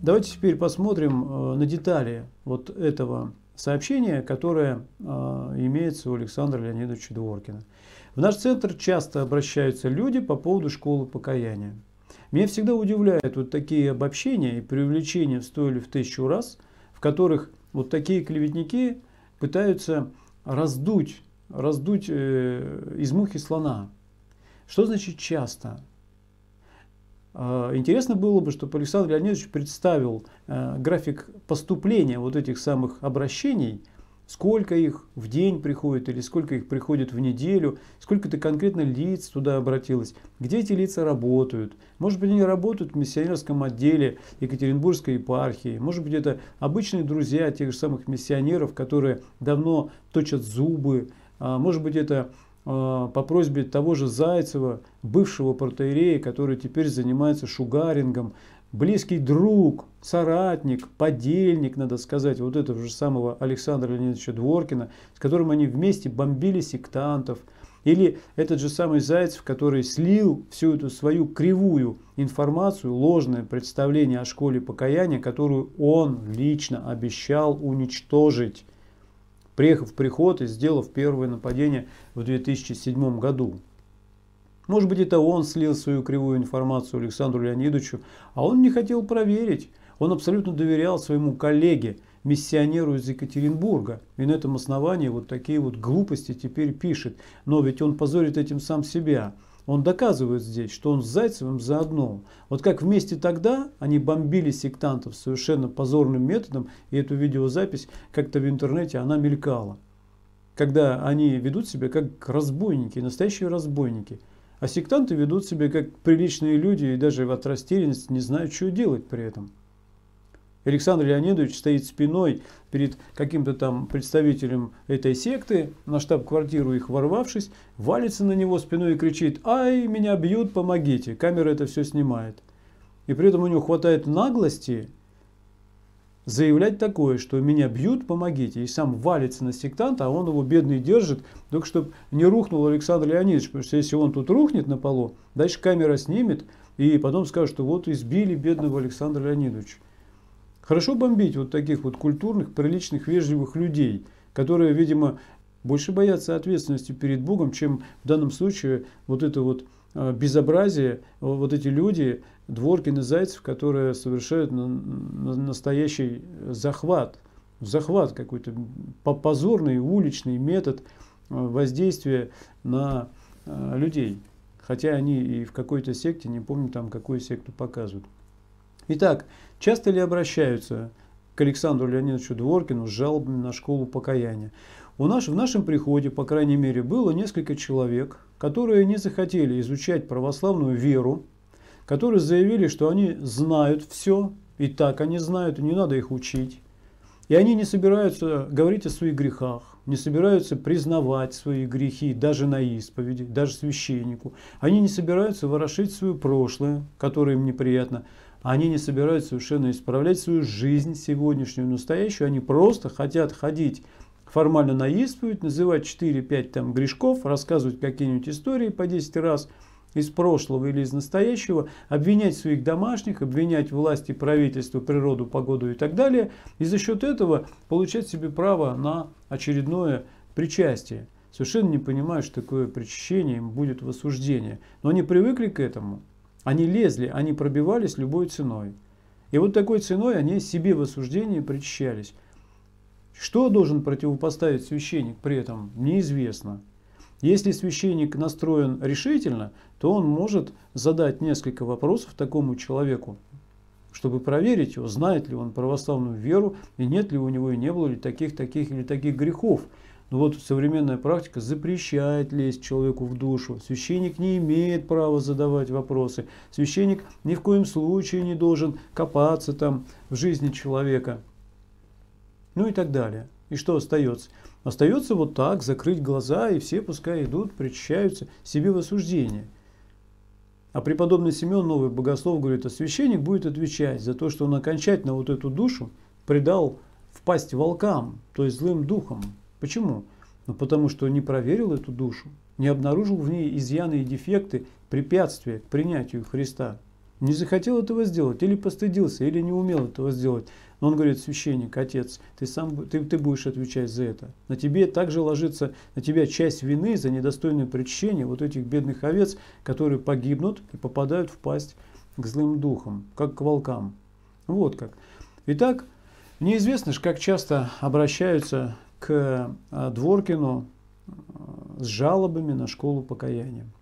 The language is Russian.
Давайте теперь посмотрим на детали вот этого сообщения, которое имеется у Александра Леонидовича Дворкина. В наш центр часто обращаются люди по поводу школы покаяния. Меня всегда удивляют вот такие обобщения и преувеличения в 100 или в 1000 раз, в которых вот такие клеветники пытаются раздуть из мухи слона. Что значит часто? Интересно было бы, чтобы Александр Леонидович представил график поступления вот этих самых обращений, сколько их в день приходит или сколько их приходит в неделю, сколько-то конкретно лиц туда обратилось, где эти лица работают. Может быть, они работают в миссионерском отделе Екатеринбургской епархии, может быть, это обычные друзья тех же самых миссионеров, которые давно точат зубы, может быть, это по просьбе того же Зайцева, бывшего протоиерея, который теперь занимается шугарингом, близкий друг, соратник, подельник, надо сказать, вот этого же самого Александра Леонидовича Дворкина, с которым они вместе бомбили сектантов. Или этот же самый Зайцев, который слил всю эту свою кривую информацию, ложное представление о школе покаяния, которую он лично обещал уничтожить, приехав в приход и сделав первое нападение в 2007 году. Может быть, это он слил свою кривую информацию Александру Леонидовичу, а он не хотел проверить. Он абсолютно доверял своему коллеге, миссионеру из Екатеринбурга. И на этом основании вот такие вот глупости теперь пишет. Но ведь он позорит этим сам себя. Он доказывает здесь, что он с Зайцевым заодно. Вот как вместе тогда они бомбили сектантов совершенно позорным методом, и эту видеозапись как-то в интернете она мелькала. Когда они ведут себя как разбойники, настоящие разбойники. А сектанты ведут себя как приличные люди и даже от растерянности не знают, что делать при этом. Александр Леонидович стоит спиной перед каким-то там представителем этой секты, на штаб-квартиру их ворвавшись, валится на него спиной и кричит: «Ай, меня бьют, помогите!» Камера это все снимает. И при этом у него хватает наглости заявлять такое, что «меня бьют, помогите!» И сам валится на сектанта, а он его бедный держит, только чтобы не рухнул Александр Леонидович, потому что если он тут рухнет на полу, дальше камера снимет, и потом скажет, что вот избили бедного Александра Леонидовича. Хорошо бомбить вот таких вот культурных, приличных, вежливых людей, которые, видимо, больше боятся ответственности перед Богом, чем в данном случае вот это вот безобразие, вот эти люди, Дворкин и Зайцев, которые совершают настоящий захват. Захват какой-то, позорный уличный метод воздействия на людей. Хотя они и в какой-то секте, не помню там, какую секту показывают. Итак, часто ли обращаются к Александру Леонидовичу Дворкину с жалобами на школу покаяния? В нашем приходе, по крайней мере, было несколько человек, которые не захотели изучать православную веру, которые заявили, что они знают все, и так они знают, и не надо их учить. И они не собираются говорить о своих грехах, не собираются признавать свои грехи даже на исповеди, даже священнику. Они не собираются ворошить свое прошлое, которое им неприятно. Они не собираются совершенно исправлять свою жизнь сегодняшнюю, настоящую. Они просто хотят ходить формально на исповедь, называть 4-5 там грешков, рассказывать какие-нибудь истории по 10 раз из прошлого или из настоящего, обвинять своих домашних, обвинять власти, правительство, природу, погоду и так далее. И за счет этого получать себе право на очередное причастие. Совершенно не понимаю, что такое причащение им будет в осуждение. Но они привыкли к этому. Они лезли, они пробивались любой ценой. И вот такой ценой они себе в осуждении причащались. Что должен противопоставить священник при этом, неизвестно. Если священник настроен решительно, то он может задать несколько вопросов такому человеку, чтобы проверить его, знает ли он православную веру, и нет ли у него и не было ли таких или таких грехов. Но вот современная практика запрещает лезть человеку в душу. Священник не имеет права задавать вопросы. Священник ни в коем случае не должен копаться там в жизни человека. Ну и так далее. И что остается? Остается вот так, закрыть глаза, и все пускай идут, причащаются себе в осуждение. А преподобный Симеон, новый богослов, говорит, а священник будет отвечать за то, что он окончательно вот эту душу предал в пасть волкам, то есть злым духом. Почему? Ну, потому что не проверил эту душу, не обнаружил в ней изъяны и дефекты, препятствия к принятию Христа. Не захотел этого сделать, или постыдился, или не умел этого сделать. Но он говорит: священник, отец, ты будешь отвечать за это. На тебе также ложится, на тебя часть вины за недостойное причащение вот этих бедных овец, которые погибнут и попадают в пасть к злым духам, как к волкам. Вот как. Итак, неизвестно, как часто обращаются к Дворкину с жалобами на школу покаяния.